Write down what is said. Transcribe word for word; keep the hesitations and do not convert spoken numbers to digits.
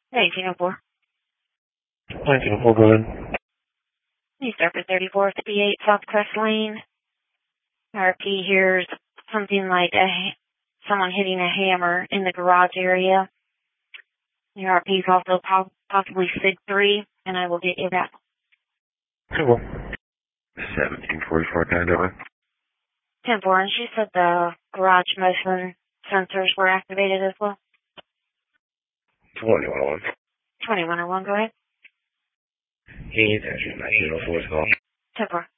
nineteen oh four. nineteen oh four, go ahead. You start for thirty-four fifty-eight South Crest Lane. R P hears something like a someone hitting a hammer in the garage area. The R P is also po- possibly Sig three, and I will get you back. Okay, well. seventeen forty-four, can I do it? ten four, and she said the garage motion sensors were activated as well. twenty-one oh one. twenty-one oh one, go ahead. He's actually nineteen oh four's call. ten four.